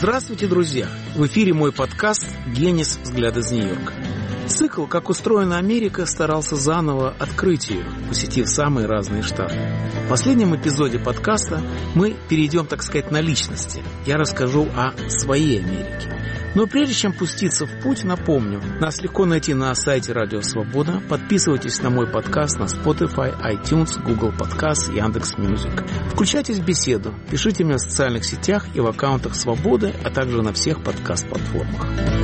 Здравствуйте, друзья! В эфире мой подкаст «Генис. Взгляд из Нью-Йорка». Цикл «Как устроена Америка» старался заново открыть ее, посетив самые разные штаты. В последнем эпизоде подкаста мы перейдем, так сказать, на личности. Я расскажу о своей Америке. Но прежде чем пуститься в путь, напомню, нас легко найти на сайте Радио Свобода. Подписывайтесь на мой подкаст на Spotify, iTunes, Google Podcast, Яндекс.Мьюзик. Включайтесь в беседу, пишите мне в социальных сетях и в аккаунтах Свободы, а также на всех подкаст-платформах.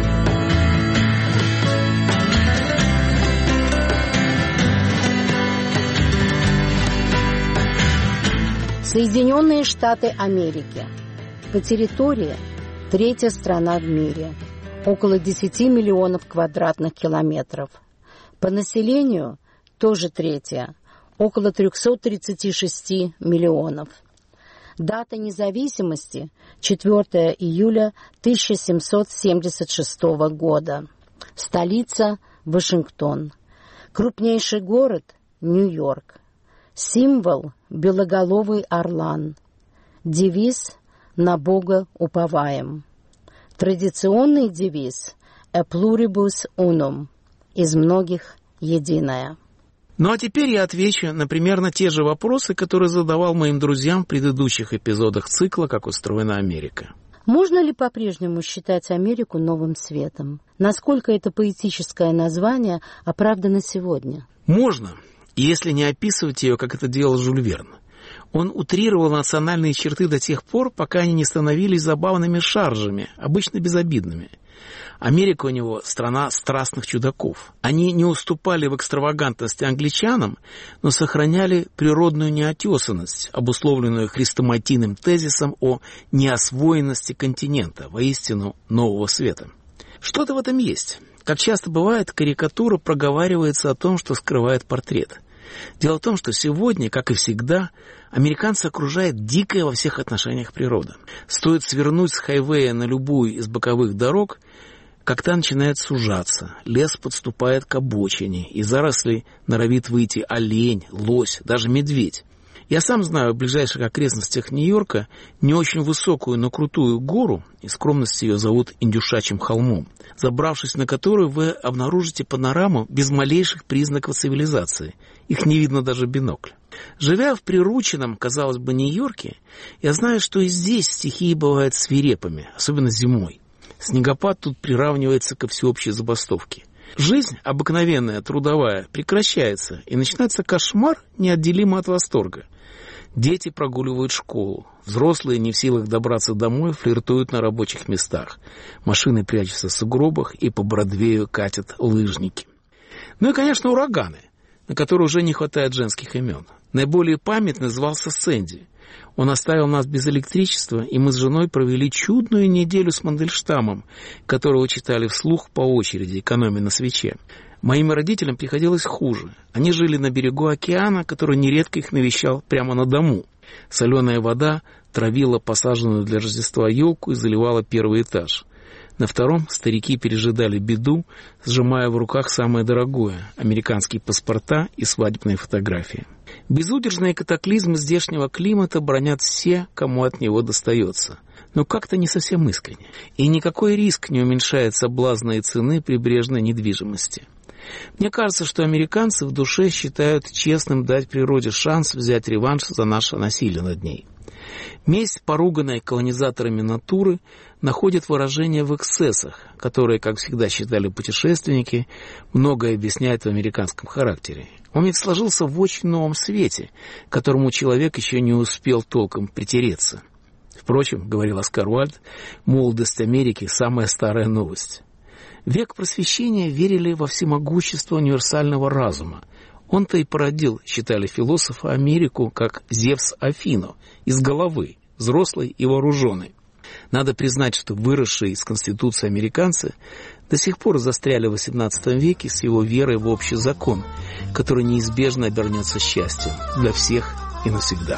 Соединенные Штаты Америки. По территории третья страна в мире. Около 10 миллионов квадратных километров. По населению тоже третья. Около 336 миллионов. Дата независимости 4 июля 1776 года. Столица Вашингтон. Крупнейший город Нью-Йорк. Символ – белоголовый орлан. Девиз – «На Бога уповаем». Традиционный девиз – «A pluribus unum» – «Из многих единое». Ну а теперь я отвечу на примерно те же вопросы, которые задавал моим друзьям в предыдущих эпизодах цикла «Как устроена Америка». Можно ли по-прежнему считать Америку новым светом? Насколько это поэтическое название оправдано сегодня? Можно, если не описывать ее, как это делал Жюль Верн. Он утрировал национальные черты до тех пор, пока они не становились забавными шаржами, обычно безобидными. Америка у него страна страстных чудаков. Они не уступали в экстравагантности англичанам, но сохраняли природную неотесанность, обусловленную хрестоматийным тезисом о неосвоенности континента, воистину нового света. Что-то в этом есть. Как часто бывает, карикатура проговаривается о том, что скрывает портрет. Дело в том, что сегодня, как и всегда, американца окружает дикая во всех отношениях природа. Стоит свернуть с хайвея на любую из боковых дорог, как та начинает сужаться, лес подступает к обочине, из зарослей норовит выйти олень, лось, даже медведь. Я сам знаю в ближайших окрестностях Нью-Йорка не очень высокую, но крутую гору, и скромность ее зовут Индюшачьим холмом, забравшись на которую вы обнаружите панораму без малейших признаков цивилизации. Их не видно даже в бинокль. Живя в прирученном, казалось бы, Нью-Йорке, я знаю, что и здесь стихии бывают свирепыми, особенно зимой. Снегопад тут приравнивается ко всеобщей забастовке. Жизнь, обыкновенная, трудовая, прекращается, и начинается кошмар, неотделимый от восторга. Дети прогуливают школу, взрослые, не в силах добраться домой, флиртуют на рабочих местах. Машины прячутся в сугробах, и по Бродвею катят лыжники. Ну и, конечно, ураганы, на которые уже не хватает женских имен. Наиболее памятный звался Сэнди. Он оставил нас без электричества, и мы с женой провели чудную неделю с Мандельштамом, которого читали вслух по очереди, экономя на свече. Моим родителям приходилось хуже. Они жили на берегу океана, который нередко их навещал прямо на дому. Соленая вода травила посаженную для Рождества елку и заливала первый этаж. На втором старики пережидали беду, сжимая в руках самое дорогое – американские паспорта и свадебные фотографии. Безудержные катаклизмы здешнего климата бронят все, кому от него достается. Но как-то не совсем искренне. И никакой риск не уменьшает соблазна и цены прибрежной недвижимости. Мне кажется, что американцы в душе считают честным дать природе шанс взять реванш за наше насилие над ней. Месть, поруганная колонизаторами натуры, находит выражение в эксцессах, которые, как всегда считали путешественники, многое объясняют в американском характере. Он ведь сложился в очень новом свете, к которому человек еще не успел толком притереться. Впрочем, говорил Оскар Уальд, молодость Америки – самая старая новость. В век просвещения верили во всемогущество универсального разума. Он-то и породил, считали философы, Америку как Зевс Афину, из головы, взрослой и вооруженной. Надо признать, что выросшие из Конституции американцы до сих пор застряли в XVIII веке с его верой в общий закон, который неизбежно обернется счастьем для всех и навсегда.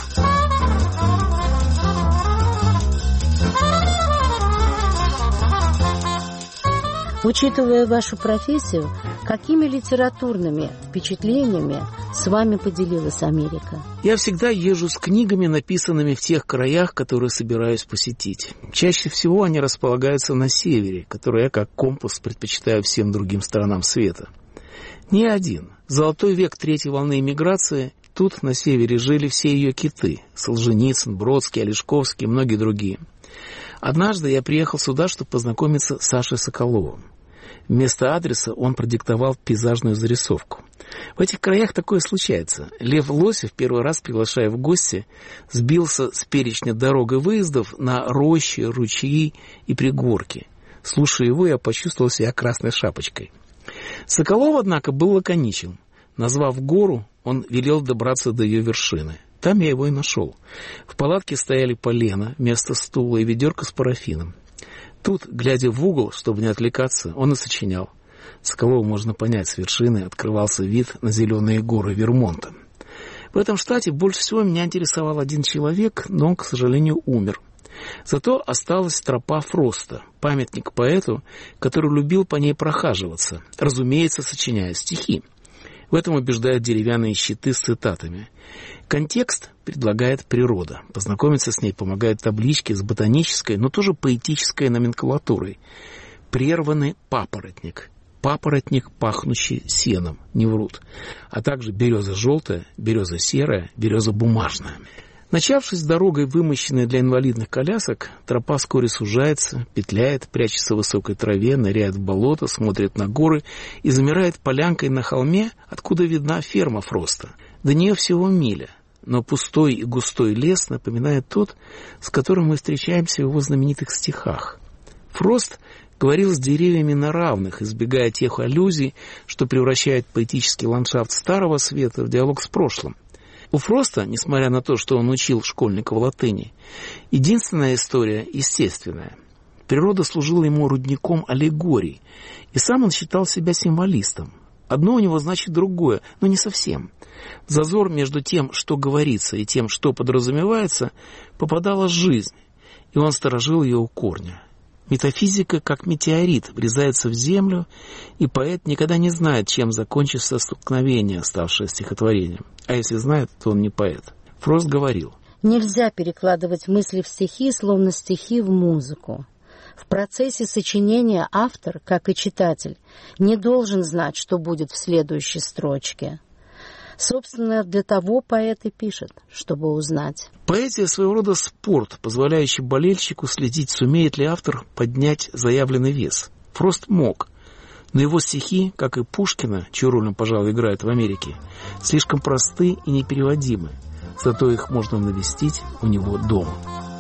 Учитывая вашу профессию, Какими литературными впечатлениями с вами поделилась Америка? Я всегда езжу с книгами, написанными в тех краях, которые собираюсь посетить. Чаще всего они располагаются на севере, который я как компас предпочитаю всем другим странам света. Не один. Золотой век третьей волны эмиграции. Тут, на севере, жили все ее киты. Солженицын, Бродский, Олешковский и многие другие. Однажды я приехал сюда, чтобы познакомиться с Сашей Соколовым. Вместо адреса он продиктовал пейзажную зарисовку. В этих краях такое случается. Лев Лосев, первый раз приглашая в гости, сбился с перечня дорог и выездов на рощи, ручьи и пригорки. Слушая его, я почувствовал себя красной шапочкой. Соколов, однако, был лаконичен. Назвав гору, он велел добраться до ее вершины. Там я его и нашел. В палатке стояли полено вместо стула и ведерко с парафином. Тут, глядя в угол, чтобы не отвлекаться, он и сочинял. Соколову можно понять, с вершины открывался вид на зеленые горы Вермонта. В этом штате больше всего меня интересовал один человек, но он, к сожалению, умер. Зато осталась тропа Фроста, памятник поэту, который любил по ней прохаживаться, разумеется, сочиняя стихи. В этом убеждают деревянные щиты с цитатами. Контекст предлагает природа. Познакомиться с ней помогают таблички с ботанической, но тоже поэтической номенклатурой. Прерванный папоротник. Папоротник, пахнущий сеном, не врут. А также береза желтая, береза серая, береза бумажная. Начавшись дорогой, вымощенной для инвалидных колясок, тропа вскоре сужается, петляет, прячется в высокой траве, ныряет в болото, смотрит на горы и замирает полянкой на холме, откуда видна ферма Фроста. До нее всего миля, но пустой и густой лес напоминает тот, с которым мы встречаемся в его знаменитых стихах. Фрост говорил с деревьями на равных, избегая тех аллюзий, что превращает поэтический ландшафт Старого Света в диалог с прошлым. У Фроста, несмотря на то, что он учил школьников латыни, единственная история естественная. Природа служила ему рудником аллегорий, и сам он считал себя символистом. Одно у него значит другое, но не совсем. В зазор между тем, что говорится, и тем, что подразумевается, попадала жизнь, и он сторожил ее у корня. Метафизика, как метеорит, врезается в землю, и поэт никогда не знает, чем закончится столкновение, ставшее стихотворением. А если знает, то он не поэт. Фрост говорил: «Нельзя перекладывать мысли в стихи, словно стихи в музыку. В процессе сочинения автор, как и читатель, не должен знать, что будет в следующей строчке. Собственно, для того поэт и пишет, чтобы узнать». Поэзия — своего рода спорт, позволяющий болельщику следить, сумеет ли автор поднять заявленный вес. Фрост мог, но его стихи, как и Пушкина, чью роль он, пожалуй, играет в Америке, слишком просты и непереводимы, зато их можно навестить у него дома.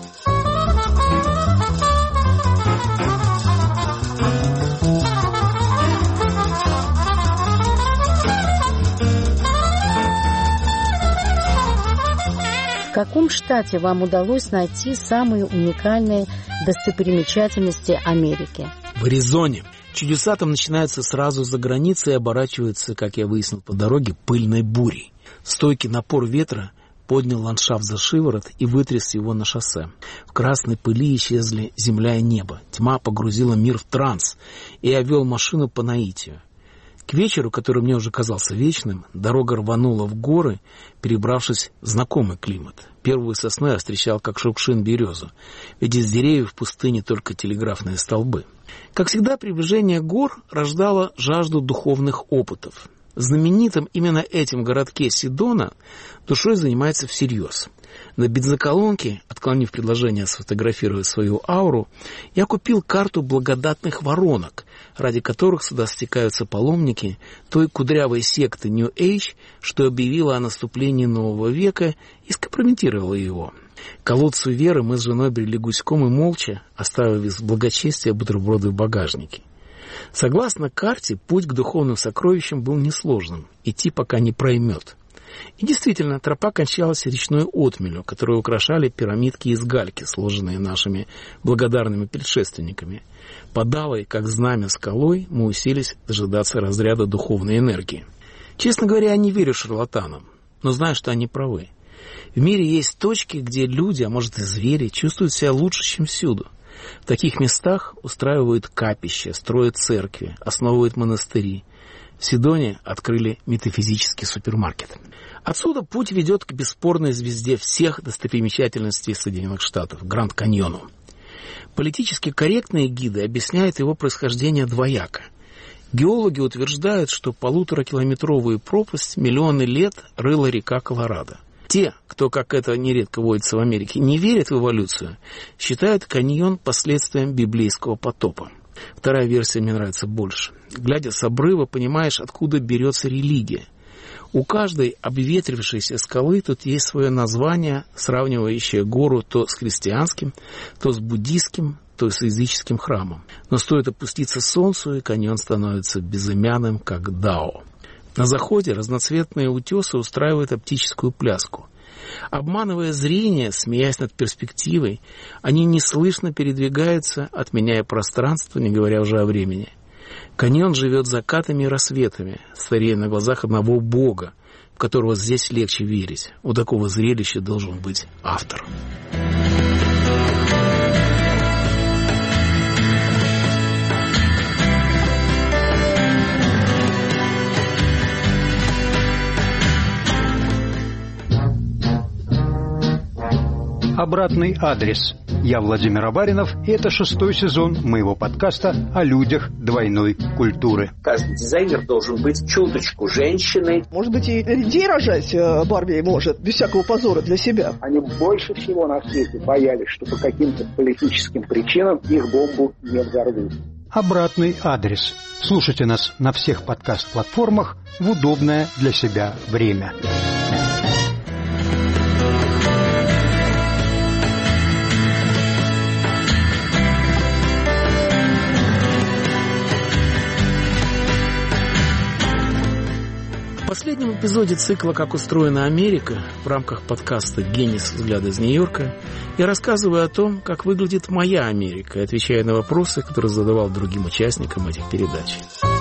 В каком штате вам удалось найти самые уникальные достопримечательности Америки? В Аризоне. Чудеса там начинаются сразу за границей и оборачиваются, как я выяснил по дороге, пыльной бурей. Стойкий напор ветра поднял ландшафт за шиворот и вытряс его на шоссе. В красной пыли исчезли земля и небо. Тьма погрузила мир в транс, и я вел машину по наитию. К вечеру, который мне уже казался вечным, дорога рванула в горы, перебравшись в знакомый климат. Первую сосну я встречал как шукшин березу, ведь из деревьев в пустыне только телеграфные столбы. Как всегда, приближение гор рождало жажду духовных опытов. В знаменитом именно этим городке Сидона душой занимается всерьез. На бензоколонке, отклонив предложение сфотографировать свою ауру, я купил карту благодатных воронок, ради которых сюда стекаются паломники той кудрявой секты New Age, что объявила о наступлении нового века и скомпрометировала его. К колодцу веры мы с женой брели гуськом и молча, оставив из благочестия бутерброды в багажнике. Согласно карте, путь к духовным сокровищам был несложным, идти пока не проймет. И действительно, тропа кончалась речной отмелью, которую украшали пирамидки из гальки, сложенные нашими благодарными предшественниками. Под алой, как знамя скалой, мы уселись дожидаться разряда духовной энергии. Честно говоря, я не верю шарлатанам, но знаю, что они правы. В мире есть точки, где люди, а может и звери, чувствуют себя лучше, чем всюду. В таких местах устраивают капища, строят церкви, основывают монастыри. В Сидоне открыли метафизический супермаркет. Отсюда путь ведет к бесспорной звезде всех достопримечательностей Соединенных Штатов – Гранд-Каньону. Политически корректные гиды объясняют его происхождение двояко. Геологи утверждают, что 1,5-километровую пропасть миллионы лет рыла река Колорадо. Те, кто, как это нередко водится в Америке, не верят в эволюцию, считают каньон последствием библейского потопа. Вторая версия мне нравится больше. Глядя с обрыва, понимаешь, откуда берется религия. У каждой обветрившейся скалы тут есть свое название, сравнивающее гору то с христианским, то с буддийским, то с языческим храмом. Но стоит опуститься солнцу, и каньон становится безымянным, как Дао. На заходе разноцветные утесы устраивают оптическую пляску. Обманывая зрение, смеясь над перспективой, они неслышно передвигаются, отменяя пространство, не говоря уже о времени. Каньон живет закатами и рассветами, старея на глазах одного Бога, в которого здесь легче верить. У такого зрелища должен быть автор. Обратный адрес. Я Владимир Абаринов, и это 6-й сезон моего подкаста о людях двойной культуры. Каждый дизайнер должен быть чуточку женщиной. Может быть, и людей рожать Барби может, без всякого позора для себя. Они больше всего на свете боялись, что по каким-то политическим причинам их бомбу не взорвут. Обратный адрес. Слушайте нас на всех подкаст-платформах в удобное для себя время. В последнем эпизоде цикла «Как устроена Америка» в рамках подкаста «Генис. Взгляд из Нью-Йорка» я рассказываю о том, как выглядит моя Америка, и отвечаю на вопросы, которые задавал другим участникам этих передач.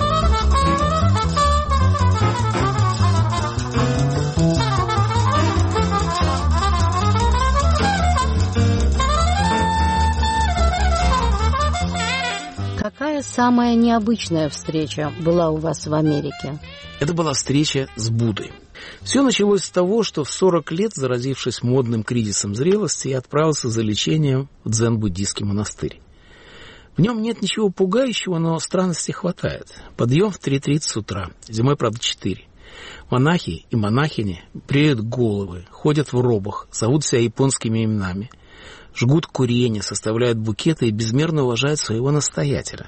Какая самая необычная встреча была у вас в Америке? Это была встреча с Буддой. Все началось с того, что в 40 лет, заразившись модным кризисом зрелости, я отправился за лечением в дзен-буддийский монастырь. В нем нет ничего пугающего, но странностей хватает. Подъем в 3:30 утра, зимой, правда, 4. Монахи и монахини бреют головы, ходят в робах, зовут себя японскими именами, жгут курение, составляют букеты и безмерно уважают своего настоятеля.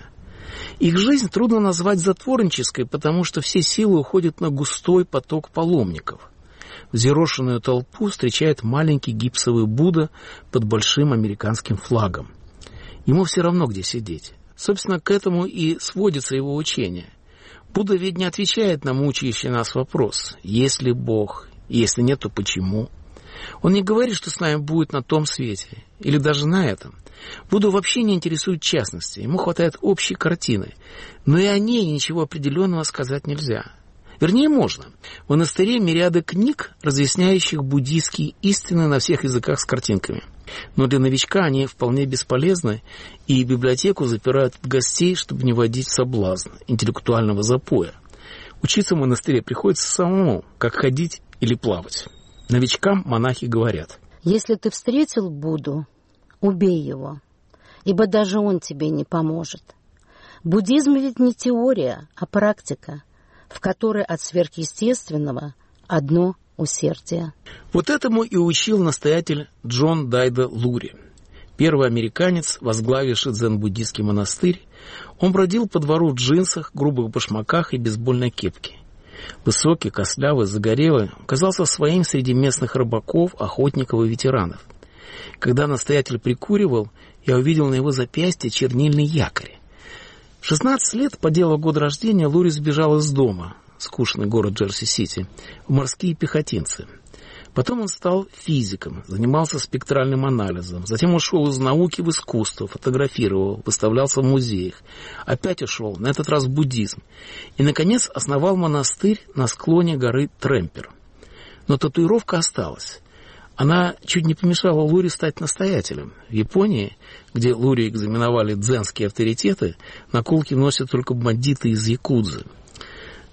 Их жизнь трудно назвать затворнической, потому что все силы уходят на густой поток паломников. Взъерошенную толпу встречает маленький гипсовый Будда под большим американским флагом. Ему все равно, где сидеть. Собственно, к этому и сводится его учение. Будда ведь не отвечает на мучающий нас вопрос: есть ли Бог, и если нет, то почему? Он не говорит, что с нами будет на том свете, или даже на этом. Будду вообще не интересует частности, ему хватает общей картины, но и о ней ничего определенного сказать нельзя. Вернее, можно. В монастыре мириады книг, разъясняющих буддийские истины на всех языках с картинками. Но для новичка они вполне бесполезны, и библиотеку запирают от гостей, чтобы не вводить в соблазн интеллектуального запоя. Учиться в монастыре приходится самому, как ходить или плавать. Новичкам монахи говорят: если ты встретил Будду, убей его, ибо даже он тебе не поможет. Буддизм ведь не теория, а практика, в которой от сверхъестественного одно усердие. Вот этому и учил настоятель Джон Дайда Лури. Первый американец, возглавивший дзен-буддийский монастырь. Он бродил по двору в джинсах, грубых башмаках и бейсбольной кепке. Высокий, костлявый, загорелый, казался своим среди местных рыбаков, охотников и ветеранов. Когда настоятель прикуривал, я увидел на его запястье чернильный якорь. В 16 лет, по делу года рождения, Лури сбежал из дома, скучный город Джерси-Сити, в морские пехотинцы. Потом он стал физиком, занимался спектральным анализом. Затем ушел из науки в искусство, фотографировал, выставлялся в музеях. Опять ушел, на этот раз в буддизм. И, наконец, основал монастырь на склоне горы Тремпер. Но татуировка осталась. Она чуть не помешала Лури стать настоятелем. В Японии, где Лури экзаменовали дзенские авторитеты, наколки носят только бандиты из якудзы.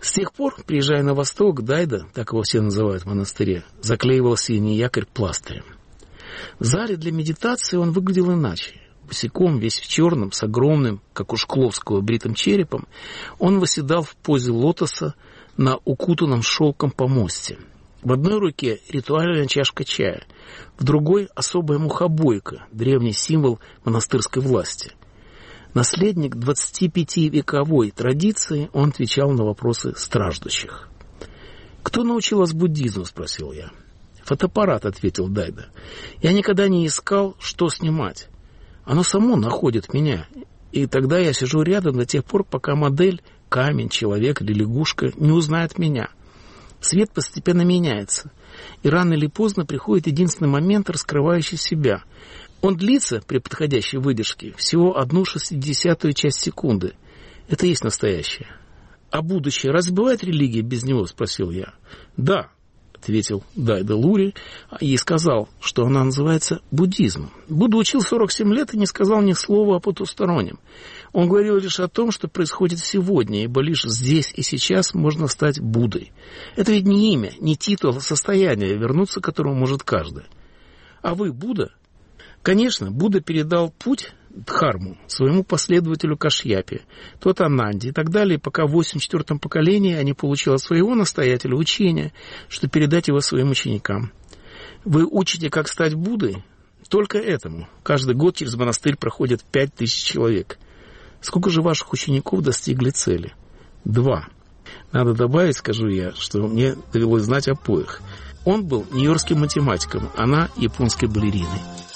С тех пор, приезжая на восток, Дайда, так его все называют в монастыре, заклеивал синий якорь пластырем. В зале для медитации он выглядел иначе. Босиком, весь в черном, с огромным, как у Шкловского, бритым черепом, он восседал в позе лотоса на укутанном шелком помосте. В одной руке ритуальная чашка чая, в другой особая мухобойка, древний символ монастырской власти. Наследник 25-вековой традиции, он отвечал на вопросы страждущих. «Кто научил вас буддизму?» – спросил я. «Фотоаппарат», – ответил Дайда. «Я никогда не искал, что снимать. Оно само находит меня, и тогда я сижу рядом до тех пор, пока модель, камень, человек или лягушка не узнает меня. Свет постепенно меняется, и рано или поздно приходит единственный момент, раскрывающий себя. Он длится при подходящей выдержке всего 1/60 часть секунды. Это и есть настоящее. А будущее разве бывает религия без него?» – спросил я. «Да», – ответил Дайда Лури и сказал, что она называется буддизмом. Будда учил 47 лет и не сказал ни слова о потустороннем. Он говорил лишь о том, что происходит сегодня, ибо лишь здесь и сейчас можно стать Буддой. Это ведь не имя, не титул, а состояние, вернуться к которому может каждый. А вы Будда? Конечно, Будда передал путь Дхарму своему последователю Кашьяпе, тот Ананде и так далее, пока в 84-м поколении они получили от своего настоятеля учение, что передать его своим ученикам. Вы учите, как стать Буддой? Только этому. Каждый год через монастырь проходит 5000 человек. Сколько же ваших учеников достигли цели? 2. Надо добавить, скажу я, что мне довелось знать о поях. Он был нью-йоркским математиком, она японской балериной.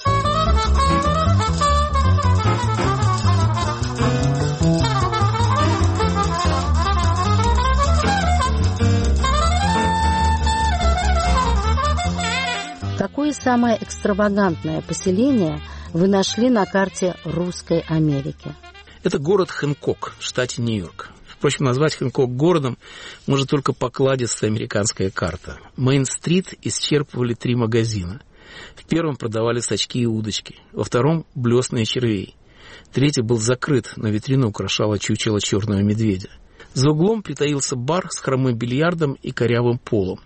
Какое самое экстравагантное поселение вы нашли на карте Русской Америки? Это город Хэнкок в штате Нью-Йорк. Впрочем, назвать Хэнкок городом может только покладистая американская карта. Мейн-стрит исчерпывали 3 магазина. В первом продавали сачки и удочки, во втором – блесны и червей. Третий был закрыт, но витрину украшало чучело черного медведя. За углом притаился бар с хромым бильярдом и корявым полом.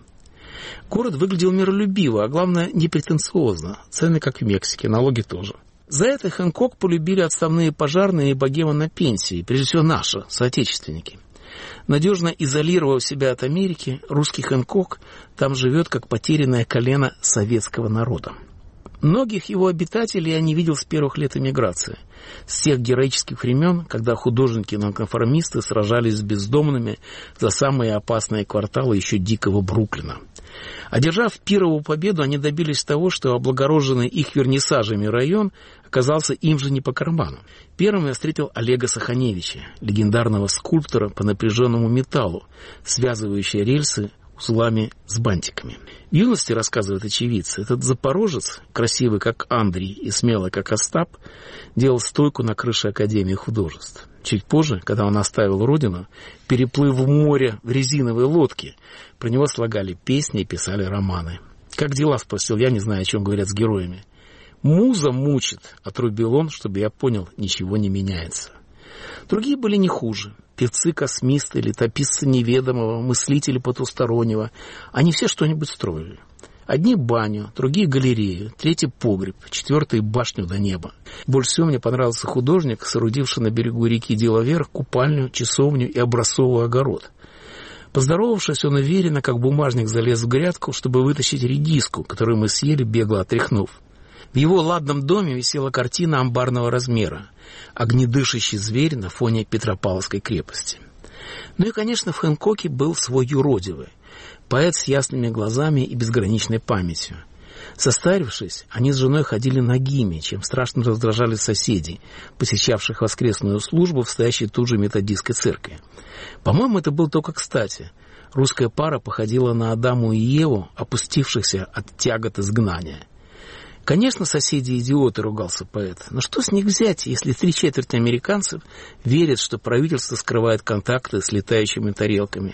Город выглядел миролюбиво, а главное, непретенциозно. Цены, как в Мексике, налоги тоже. За это Хэнкок полюбили отставные пожарные и богемы на пенсии, прежде всего наши, соотечественники. Надежно изолировав себя от Америки, русский Хэнкок там живет, как потерянное колено советского народа. Многих его обитателей я не видел с первых лет эмиграции, с тех героических времен, когда художники-нонконформисты сражались с бездомными за самые опасные кварталы еще дикого Бруклина. Одержав пировую победу, они добились того, что облагороженный их вернисажами район оказался им же не по карману. Первым я встретил Олега Саханевича, легендарного скульптора по напряженному металлу, связывающего рельсы узлами с бантиками. В юности, рассказывают очевидцы, этот запорожец, красивый как Андрей и смелый как Остап, делал стойку на крыше Академии художеств. Чуть позже, когда он оставил родину, переплыв в море в резиновой лодке, про него слагали песни и писали романы. «Как дела?» — спросил я, не зная, о чем говорят с героями. «Муза мучит», — отрубил он, чтобы я понял, ничего не меняется. Другие были не хуже. Певцы-космисты, летописцы неведомого, мыслители потустороннего. Они все что-нибудь строили. Одни баню, другие галерею, третий погреб, четвертый башню до неба. Больше всего мне понравился художник, соорудивший на берегу реки Делавер купальню, часовню и образцовый огород. Поздоровавшись, он уверенно, как бумажник, залез в грядку, чтобы вытащить редиску, которую мы съели, бегло отряхнув. В его ладном доме висела картина амбарного размера «Огнедышащий зверь на фоне Петропавловской крепости». Ну и, конечно, в Хэнкоке был свой юродивый, поэт с ясными глазами и безграничной памятью. Состарившись, они с женой ходили нагими, чем страшно раздражали соседей, посещавших воскресную службу в стоящей тут же методистской церкви. По-моему, это было только кстати. Русская пара походила на Адаму и Еву, опустившихся от тягот изгнания. Конечно, соседи идиоты, ругался поэт, но что с них взять, если 3/4 американцев верят, что правительство скрывает контакты с летающими тарелками?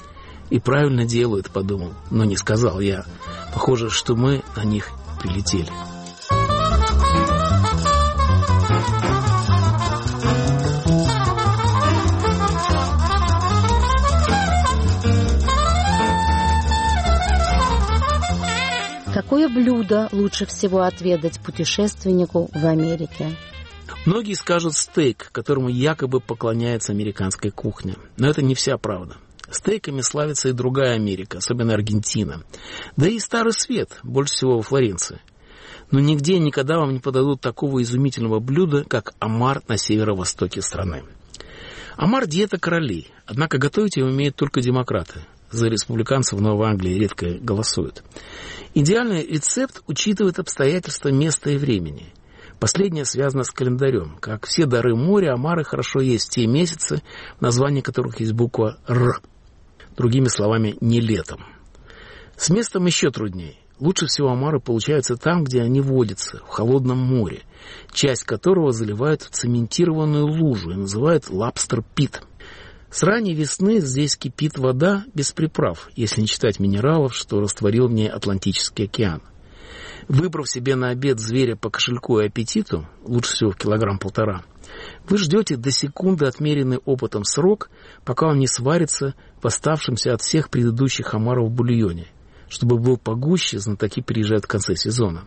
И правильно делают, подумал, но не сказал я. Похоже, что мы на них прилетели. Какое блюдо лучше всего отведать путешественнику в Америке? Многие скажут стейк, которому якобы поклоняется американская кухня. Но это не вся правда. Стейками славится и другая Америка, особенно Аргентина. Да и Старый Свет, больше всего во Флоренции. Но нигде никогда вам не подадут такого изумительного блюда, как омар на северо-востоке страны. Омар – диета королей, однако готовить его умеют только демократы. За республиканцев в Новой Англии редко голосуют. Идеальный рецепт учитывает обстоятельства места и времени. Последнее связано с календарем. Как все дары моря, омары хорошо есть в те месяцы, в названии которых есть буква «Р». Другими словами, не летом. С местом еще труднее. Лучше всего омары получаются там, где они водятся, в холодном море, часть которого заливают в цементированную лужу и называют лобстер-пит. С ранней весны здесь кипит вода без приправ, если не считать минералов, что растворил в ней Атлантический океан. Выбрав себе на обед зверя по кошельку и аппетиту, лучше всего в 1,5 килограмма, вы ждете до секунды отмеренный опытом срок, пока он не сварится в оставшемся от всех предыдущих омаров в бульоне. Чтобы был погуще, знатоки приезжают в конце сезона.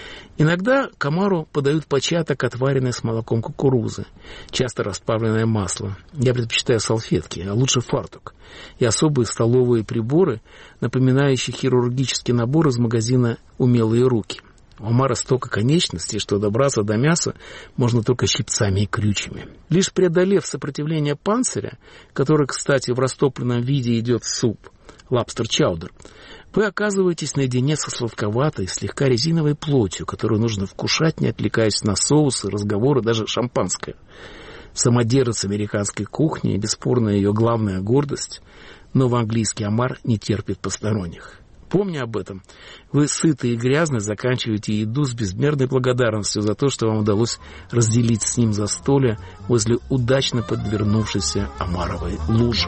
Иногда к омару подают початок, отваренный с молоком кукурузы, часто расплавленное масло. Я предпочитаю салфетки, а лучше фартук. И особые столовые приборы, напоминающие хирургический набор из магазина «Умелые руки». У омара столько конечностей, что добраться до мяса можно только щипцами и крючьями. Лишь преодолев сопротивление панциря, который, кстати, в растопленном виде идет в суп, лобстер-чаудер, вы оказываетесь наедине со сладковатой, слегка резиновой плотью, которую нужно вкушать, не отвлекаясь на соусы, разговоры, даже шампанское. Самодержец американской кухни и бесспорно ее главная гордость, но в английский омар не терпит посторонних. Помня об этом, вы сытые и грязные заканчиваете еду с безмерной благодарностью за то, что вам удалось разделить с ним застолье возле удачно подвернувшейся омаровой лужи.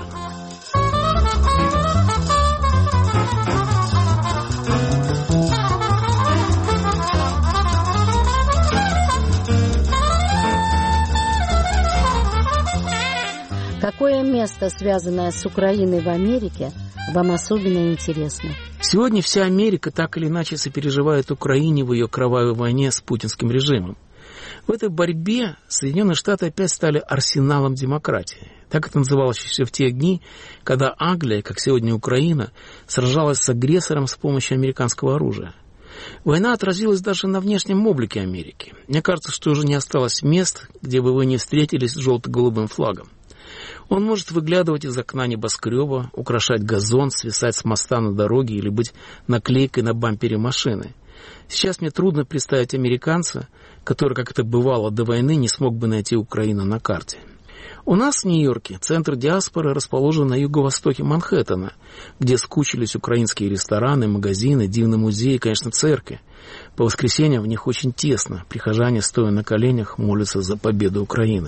Какое место, связанное с Украиной в Америке, вам особенно интересно? Сегодня вся Америка так или иначе сопереживает Украине в ее кровавой войне с путинским режимом. В этой борьбе Соединенные Штаты опять стали арсеналом демократии. Так это называлось еще в те дни, когда Англия, как сегодня Украина, сражалась с агрессором с помощью американского оружия. Война отразилась даже на внешнем облике Америки. Мне кажется, что уже не осталось мест, где бы вы не встретились с желто-голубым флагом. Он может выглядывать из окна небоскреба, украшать газон, свисать с моста на дороге или быть наклейкой на бампере машины. Сейчас мне трудно представить американца, который, как это бывало до войны, не смог бы найти Украину на карте. У нас в Нью-Йорке центр диаспоры расположен на юго-востоке Манхэттена, где скучились украинские рестораны, магазины, дивный музей и, конечно, церкви. По воскресеньям в них очень тесно. Прихожане, стоя на коленях, молятся за победу Украины.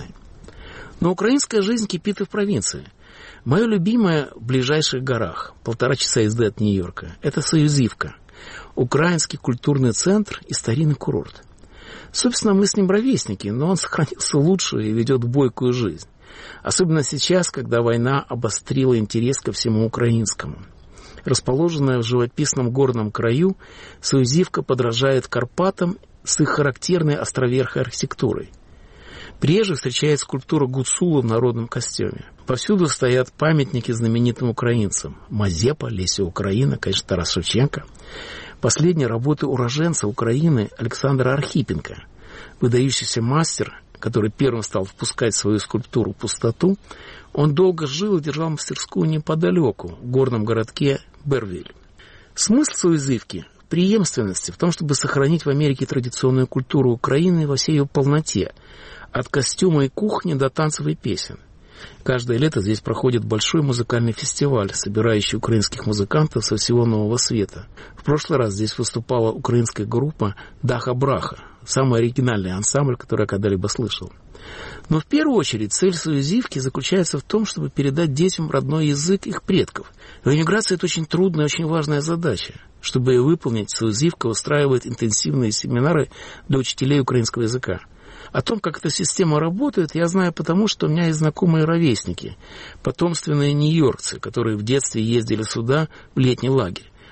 Но украинская жизнь кипит и в провинции. Мое любимое в ближайших горах, 1,5 часа езды от Нью-Йорка, это Союзивка, украинский культурный центр и старинный курорт. Собственно, мы с ним ровесники, но он сохранился лучше и ведет бойкую жизнь. Особенно сейчас, когда война обострила интерес ко всему украинскому. Расположенная в живописном горном краю, Союзивка подражает Карпатам с их характерной островерхой архитектурой. Приезжих встречает скульптура Гуцула в народном костюме. Повсюду стоят памятники знаменитым украинцам. Мазепа, Леся Украина, конечно, Тарас Шевченко. Последние работы уроженца Украины Александра Архипенко. Выдающийся мастер, который первым стал впускать свою скульптуру в пустоту, он долго жил и держал мастерскую неподалеку, в горном городке Бервиль. Смысл Союзивки в преемственности, в том, чтобы сохранить в Америке традиционную культуру Украины во всей ее полноте, от костюма и кухни до танцев и песен. Каждое лето здесь проходит большой музыкальный фестиваль, собирающий украинских музыкантов со всего Нового Света. В прошлый раз здесь выступала украинская группа «Даха-Браха», самый оригинальный ансамбль, который я когда-либо слышал. Но в первую очередь цель Союзивки заключается в том, чтобы передать детям родной язык их предков. В эмиграции это очень трудная и очень важная задача. Чтобы ее выполнить, Союзивка устраивает интенсивные семинары для учителей украинского языка. О том, как эта система работает, я знаю потому, что у меня есть знакомые ровесники, потомственные нью-йоркцы, которые в детстве ездили сюда в летний лагерь.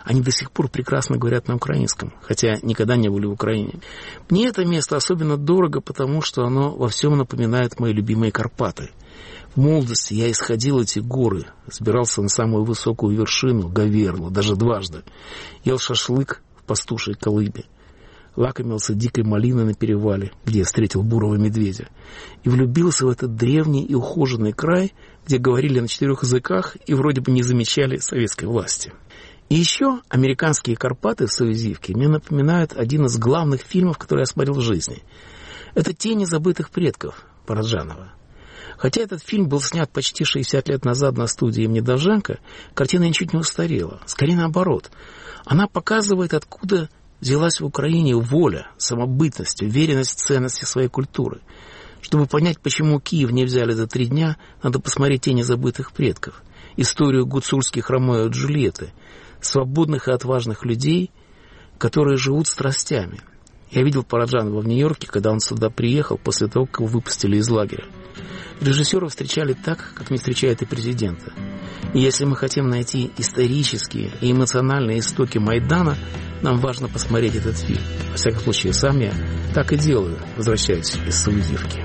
Они до сих пор прекрасно говорят на украинском, хотя никогда не были в Украине. Мне это место особенно дорого, потому что оно во всем напоминает мои любимые Карпаты. В молодости я исходил эти горы, взбирался на самую высокую вершину, Говерлу, даже дважды. Ел шашлык в пастушьей колыбе. Лакомился дикой малиной на перевале, где я встретил бурого медведя. И влюбился в этот древний и ухоженный край, где говорили на 4 языках и вроде бы не замечали советской власти. И еще «Американские Карпаты» в Союзивке мне напоминают один из главных фильмов, который я смотрел в жизни. Это «Тени забытых предков» Параджанова. Хотя этот фильм был снят почти 60 лет назад на студии имени Довженко, картина ничуть не устарела. Скорее наоборот. Она показывает, откуда взялась в Украине воля, самобытность, уверенность в ценности своей культуры. Чтобы понять, почему Киев не взяли за 3 дня, надо посмотреть «Тени забытых предков», историю гуцульских Ромео и Джульетты, свободных и отважных людей, которые живут страстями. Я видел Параджанова в Нью-Йорке, когда он сюда приехал после того, как его выпустили из лагеря. Режиссера встречали так, как не встречают и президента. И если мы хотим найти исторические и эмоциональные истоки Майдана, нам важно посмотреть этот фильм. Во всяком случае, сам я так и делаю, возвращаясь из Союзивки.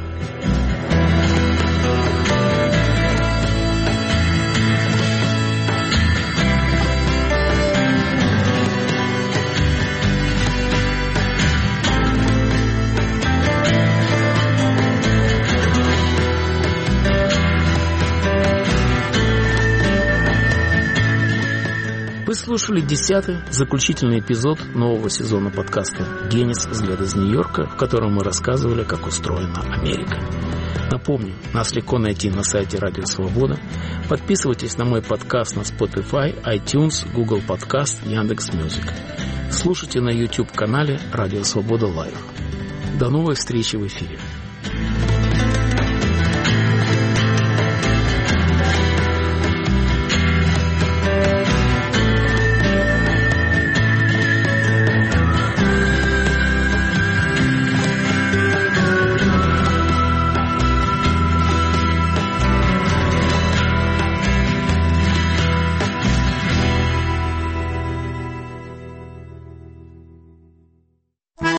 Вы слушали 10-й, заключительный эпизод нового сезона подкаста «Генис. Взгляд из Нью-Йорка», в котором мы рассказывали, как устроена Америка. Напомню, нас легко найти на сайте Радио Свобода. Подписывайтесь на мой подкаст на Spotify, iTunes, Google Podcast, Яндекс.Мьюзик. Слушайте на YouTube-канале Радио Свобода Лайв. До новой встречи в эфире.